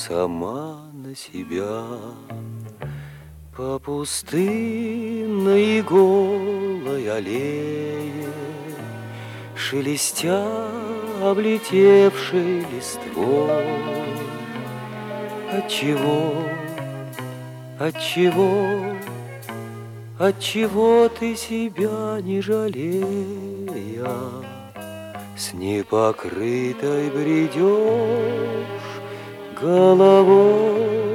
сама на себя. По пустынной голой аллее, шелестя облетевшей листвой, отчего, отчего, отчего ты себя не жалея, с непокрытой бредешь головой?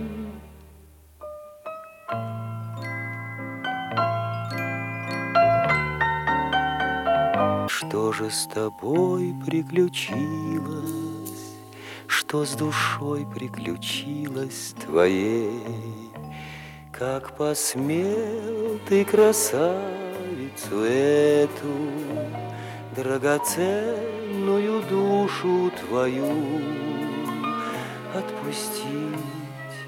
Что же с тобой приключилось? Что с душой приключилось твоей? Как посмел ты красавицу эту, драгоценную душу твою, отпустить,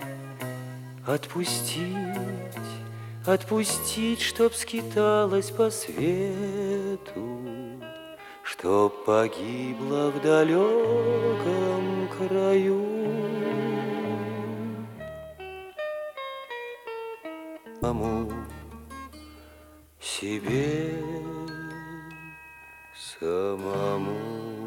отпустить, отпустить, чтоб скиталась по свету, чтоб погибла в далеком краю. Самому себе, самому